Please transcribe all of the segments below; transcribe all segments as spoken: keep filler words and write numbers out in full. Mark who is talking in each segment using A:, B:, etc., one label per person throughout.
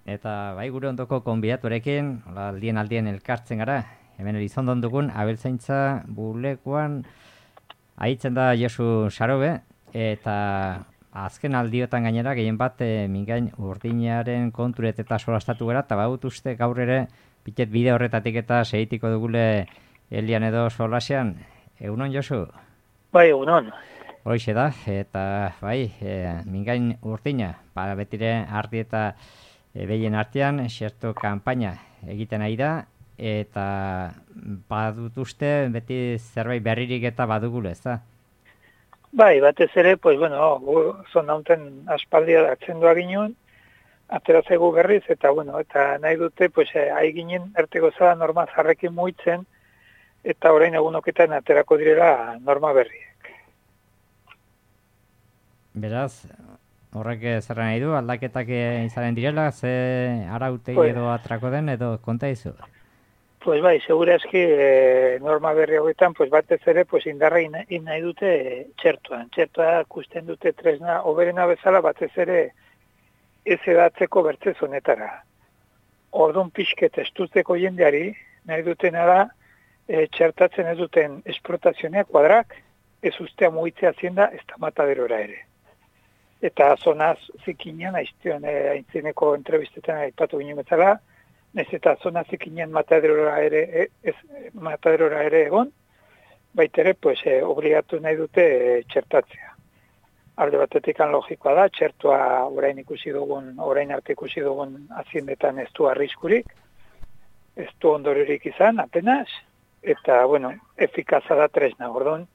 A: eta bai gure ondoko konbidatuarekin, aldien aldien elkartzen gara, hemen Elizondon dugun abeltzaintza bulekoan aitzen da Josu Sarobe, eta azken aldiotan gainera gehien bat e, mingain urdinaren konturet eta solastatu gara, eta baut uste gaur ere pitet bide horretatik eta segitiko dugule Elian edo solasean. Egunon, Josu?
B: Bai, egunon.
A: Hoixe da, eta bai, e, mingain urdina, para betire ardi eta e, behien artean, xerto kanpaina egiten ari da, eta badut uste beti zerbait berririk eta badugule, ez da?
B: Bai, batez ere, pues bueno, zon naunten aspaldia datzen doa ginen, ateratzegu berriz, eta bueno, eta nahi dute, pues, ahi ginen erteko zela norma zarrekin muitzen, eta orain egunoketan aterako direla norma berriek.
A: Beraz, horrek zer nahi du, aldaketak izaren direla, ze arautei
B: pues,
A: edo atrako den, edo konta izu?
B: Pues bai, segurazki eh, norma berri hauetan, pues batez ere, pues indarra in, in nahi dute eh, txertuan. Txertua kusten dute tresna, oberena bezala batez ere ez edatzeko bertzez honetara. Orduan pixket estuzteko jendeari, nahi dutena da, e, txertatzen ez duten esplotazionea kuadrak, ez ustea mugitzea zienda, ez da mataderora ere. Eta zonaz zikinean, aiztion e, aintzineko entrevistetan aipatu ginen bezala, nez eta zona zikinen mataderora ere, e, ez, mataderora ere egon, baitere, pues, e, obligatu nahi dute e, txertatzea. Alde batetik logikoa da, txertua orain ikusi dugun, orain arte ikusi dugun haziendetan ez du arriskurik, ez du ondoririk izan, apenas, eta, bueno, efikaza da tresna, orduan,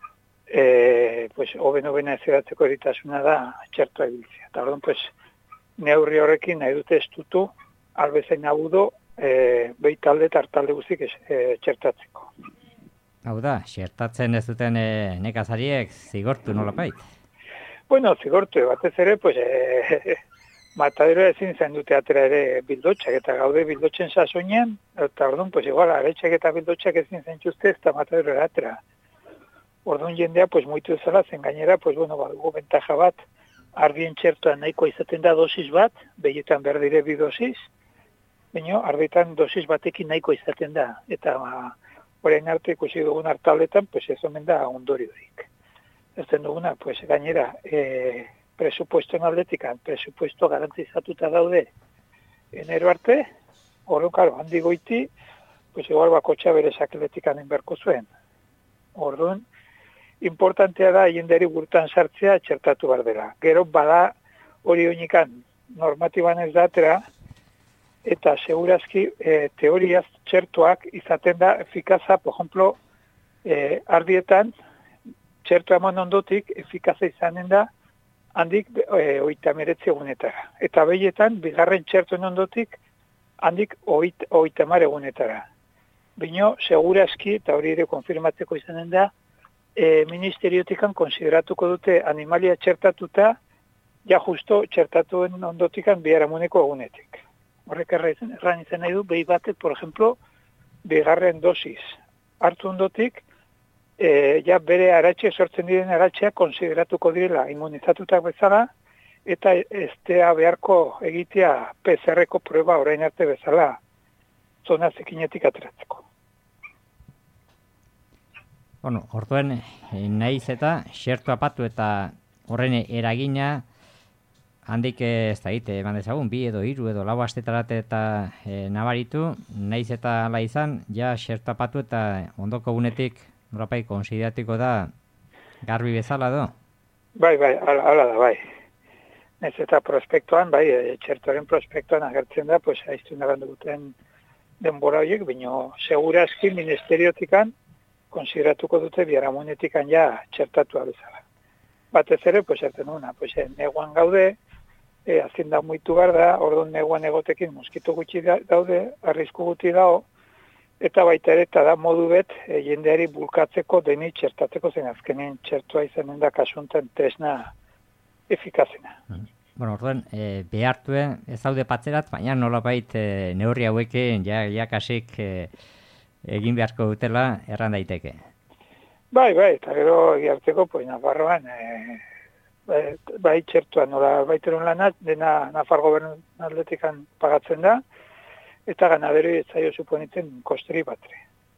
B: e, pues, oben-obena ez edatzeko eritasuna da txertua ibiltzea. Eta, orduan, pues, neurri horrekin nahi dute estutu, albezain agudo, e, behi talde eta hartalde guztik e, txertatzeko.
A: Hau da, txertatzen ez duten e, nekazariek zigortu nolapait?
B: Bueno, zigortu, batez ere, pues, e, matadero ezin zain dute atera ere bildotxak, eta gaude bildotxen sasoinean, eta orduan, pues, igual, aretxak eta bildotxak ezin zain txuzte, ez da matadero atera. Orduan jendea, pues, muitu ezala, zen gainera, pues, bueno, badugu bentaja bat, ardien txertuan nahiko izaten da dosis bat, behietan berdire bi dosis, baina ardietan dosis batekin nahiko izaten da, eta orain arte ikusi dugun hartaletan, pues, ez omen da ondoriorik. Ez den duguna, pues, gainera, e, presupuestoen aldetikan, presupuesto garantizatuta daude enero arte, orduan, karo, handi goiti, pues, igual bakotxa bere sakeletikan inberko zuen. Orduan, importantea da jenderi burtan sartzea txertatu behar dela. Gero bada hori oinikan normatiban ez datera, eta segurazki e, teoriaz txertuak izaten da efikaza, por ejemplo, e, ardietan txertu eman ondotik efikaza izanen da handik e, oita meretzi egunetara. Eta behietan, bigarren txertuen ondotik handik oita, oita mar egunetara. Bino, segurazki, eta hori ere konfirmatzeko izanen da, E, ministeriotikan konsideratuko dute animalia txertatuta, ja justo txertatuen ondotikan biharamuneko egunetik. Horrek erran izan nahi du, behi batek, por ejemplo, bigarren dosis hartu ondotik, e, ja bere aratxe, sortzen diren aratxea konsideratuko direla immunizatutak bezala, eta estea beharko egitea P C R-ko prueba orain arte bezala zona zikinetik ateratzeko.
A: Bueno, orduan, nahiz eta xertu apatu eta horren eragina handik ez da egite, eman dezagun, bi edo hiru edo lau astetarate eta e, nabaritu, nahiz eta ala izan, ja xertu apatu eta ondoko gunetik norapai konsideratiko da garbi bezala do?
B: Bai, bai, ala, ala da, bai. Nahiz eta prospektuan, bai, e, txertuaren prospektuan agertzen da, pues, aiztu nagandu guten denbora horiek, bino segurazki ministeriotikan konsideratuko dute biharamunetikan ja txertatua bezala. Batez ere, pues, erten una, pues, neguan gaude, e, azin da muitu behar da, orduan neguan egotekin moskitu gutxi da, daude, arrisku guti dao, eta baita ere, eta da modu bet, e, jendeari bulkatzeko deni txertatzeko zen, azkenen txertua izanen da kasunten tresna efikazena.
A: Mm. Bueno, orduan, e, behartuen ez daude patzerat, baina nolabait e, neurri hauekin ja, ja kasik e, egin beharko dutela erran daiteke.
B: Bai, bai, eta gero egiarteko, pues, Nafarroan, e, e, bai txertua nola baiteron lana, dena Nafar gobernu aldetikan pagatzen da, eta ganadero ez zaio suponitzen kosteri batre.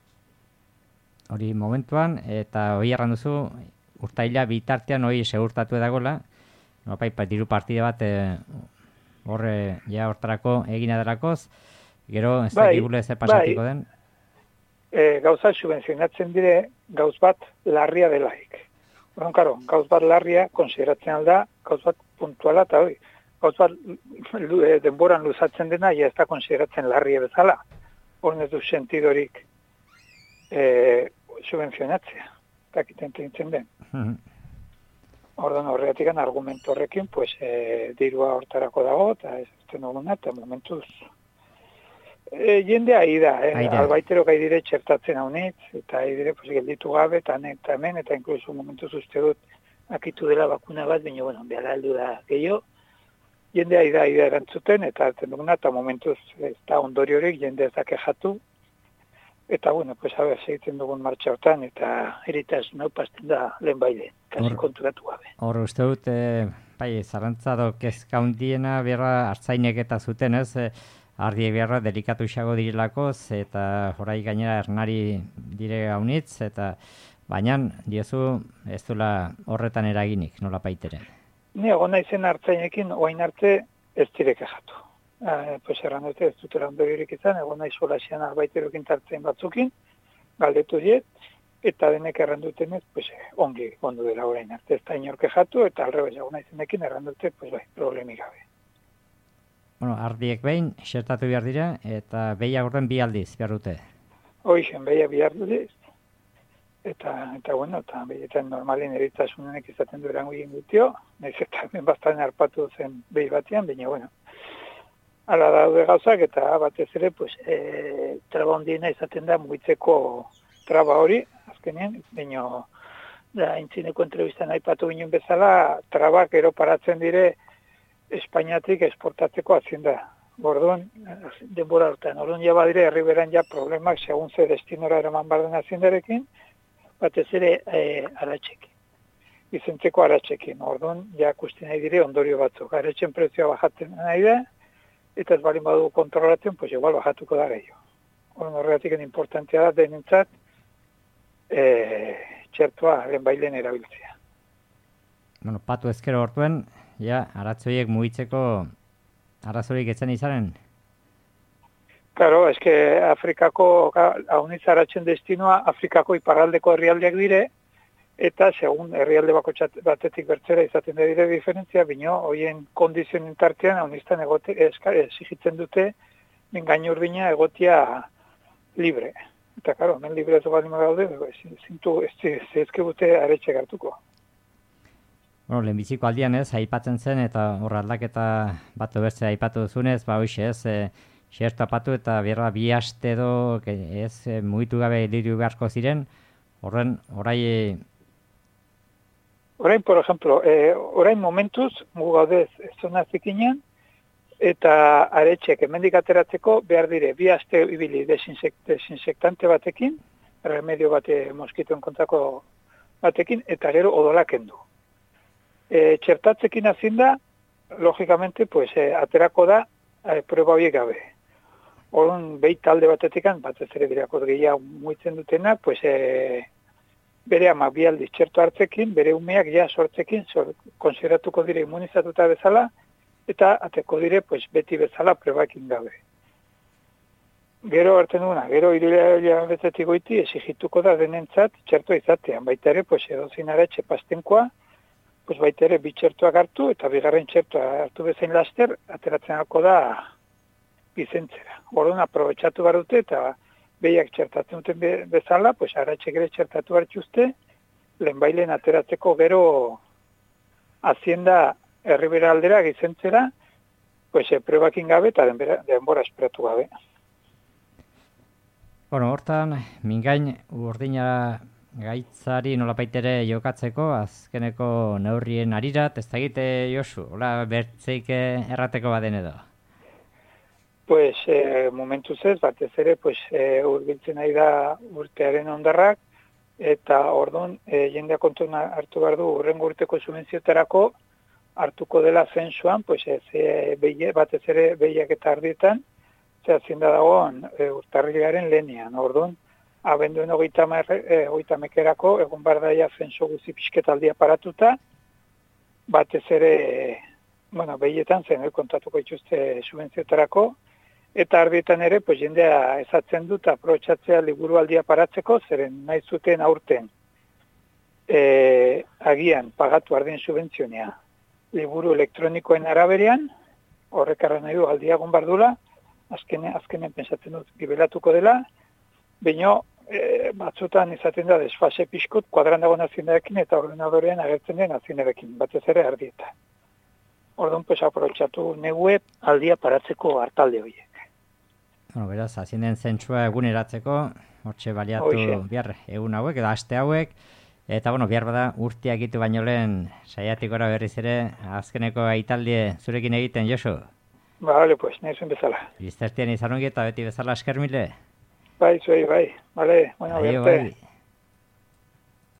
A: Hori momentuan, eta hori erran duzu, urtaila bitartean hori segurtatu edagola, no, paipa, diru partide bat e, horre ja hortarako egina delakoz, gero ez
B: bai,
A: dakigule zer pasatiko
B: bai.
A: den.
B: E, gauza subvenzionatzen dire gauz bat larria delaik. Bueno, karo, gauz bat larria konsideratzen alda, gauz bat puntuala eta hori. Gauz bat denboran luzatzen dena, ja ez da konsideratzen larria bezala. Horren ez du sentidorik e, subvenzionatzea. Takiten tintzen den. Ordan horregatik argumentu horrekin, pues, e, dirua hortarako dago, eta ez ezten duguna, eta momentuz E, jende ahi da, eh? Albaitero gai dire txertatzen haunitz, eta ahi dire pues, gelditu gabe, eta hemen, eta inkluso momentuz uste dut akitu dela bakuna bat, baina, bueno, behar aldu da gehiago. Jende ahi da, ahi da erantzuten, eta hartzen duguna, eta momentuz ez da ondori horiek jende ezak ejatu. Eta, bueno, pues, haber, segiten dugun martxa hortan, eta eritaz naupazten da lehen baile, kasi konturatu gabe.
A: Hor, uste dut, eh, bai, zarantzado kezka hundiena, berra, hartzainek eta zuten, ez, eh, ardiek beharra delikatu xago direlakoz, eta horai gainera ernari dire gaunitz, eta baina diozu ez dula horretan eraginik, nola paitere.
B: Ni egon naizen hartzainekin, oain arte ez direk ejatu. Eh, pues erran dute ez dutera ondoriorik izan, egon naiz solasean arbaiterokin tartzein batzukin, galdetu diet, eta denek erran dutenez, pues, ongi ondu dela orain arte, ez da inork ejatu, eta alrebez egon naizenekin erran dute, pues, bai, problemik gabe.
A: Bueno, ardiek behin, xertatu behar dira, eta behia horren bi aldiz behar dute.
B: Hoixen, behia bi aldiz, eta, eta bueno, eta behietan normalin eritasunenek izaten du erango egin gutio, nahiz eta ben bastan harpatu zen behi batean, baina, bueno, ala daude gauzak, eta batez ere, pues, e, traba hondiena izaten da mugitzeko traba hori, azkenean, baina, da, intzineko entrevistan aipatu ginen bezala, trabak ero paratzen dire, Espainiatik esportatzeko hazienda. Orduan, denbora hortan, orduan ja badire herriberan ja problemak segun ze destinora eraman barden haziendarekin, batez ere e, aratxekin. Izentzeko aratxekin. Orduan, ja kusten nahi dire ondorio batzuk. Aratxen prezioa bajatzen nahi da, eta ez balin badu kontrolatzen, pues igual bajatuko da gehiago. Orduan, horregatik importantea da denentzat e, txertua lehen bailen erabiltzea.
A: Bueno, patu ezkero hortuen, ja, aratzoiek mugitzeko arazorik etzen izanen?
B: Claro, es que Afrikako, haunitz aratzen destinoa, Afrikako iparraldeko herrialdeak dire, eta segun herrialde bako batetik bertzera izaten da dire diferentzia, bino, hoien kondizionin tartean, hauniztan egote, exigitzen dute, min gainurdina egotia libre. Eta, claro, men libre ez balima gaude, zintu, ez ezkebute aretxe gartuko.
A: Bueno, lehenbiziko aldian ez, aipatzen zen, eta hor aldaketa bat bertzea aipatu duzunez, ba hoxe ez, e, xertu apatu eta berra bi aste edo ez e, mugitu gabe diru beharko ziren, horren, orai... E...
B: Orain, por ejemplo, e, orain momentuz, mugaudez zona zikinean, eta aretxek hemendik ateratzeko behar dire, bi aste ibili desinsektante batekin, remedio bate moskitoen kontrako batekin, eta gero odolak kendu. E, txertatzekin hazin da, logikamente, pues, e, aterako da e, prueba horiek gabe. Orduan, behi talde batetikan, batez ere birakot gehiago muitzen dutena, pues, e, bere ama bi aldiz txertu hartzekin, bere umeak ja sortzekin, sor, konsideratuko dire immunizatuta bezala, eta ateko dire, pues, beti bezala probakin gabe. Gero hartzen duguna, gero irudia betetik goiti, esigituko da denentzat txertua izatean, baita ere, pues, edozinara etxepastenkoa, pues baita ere bi txertuak hartu eta bigarren txertua hartu bezain laster, ateratzen alko da bizentzera. Orduan aprobetxatu behar dute eta behiak txertatzen duten be, bezala, pues aratxek ere txertatu hartxuzte, lehenbailen ateratzeko gero hazienda herribera aldera gizentzera, pues e, probakin gabe eta denbora, denbora esperatu gabe.
A: Bueno, hortan, mingain urdina gaitzari nolapaitere jokatzeko, azkeneko neurrien arirat, ez da egite Josu, hola bertzeik errateko baden edo?
B: Pues, eh, momentuz ez, batez ere, pues, eh, urbiltzen nahi da urtearen ondarrak, eta orduan, eh, jendea kontuna hartu behar du urrengo urteko subvenzioetarako, hartuko dela zensuan, pues ez e, beie, batez ere behiak eta ardietan, zehazin da dagoen e, urtarrilaren lehenean. Orduan, abenduen hogeita e, mekerako, egun bardaia zensu guzi pixketaldi aparatuta, batez ere, e, bueno, behietan zen, kontatuko ituzte subentziotarako, eta ardietan ere, pues, jendea ezatzen dut, aprobetxatzea liburu aldia paratzeko, zeren nahi zuten aurten, e, agian pagatu ardien subentzionea. Liburu elektronikoen araberean, horrek arra nahi du aldiagun bardula, azkenen, azkenen pensatzen dut gibelatuko dela, baino e, batzutan izaten da desfase pixkut kuadrandago nazionarekin eta ordenadorean agertzen den nazionarekin, batez ere ardietan. Orduan, pues, aprobetxatu negue aldia paratzeko hartalde horiek.
A: Bueno, beraz, azinen zentsua eguneratzeko, hortxe baliatu Oixe. Bihar egun hauek, edo aste hauek, eta, bueno, bihar bada urteak gitu baino lehen saiatik gora berriz ere, azkeneko aitaldie zurekin egiten, Josu?
B: Bale, pues, nahi zuen bezala.
A: Iztertien izan ongi eta beti bezala esker mile?
B: Bai, zuei, bai. Bale, bueno,
A: bai.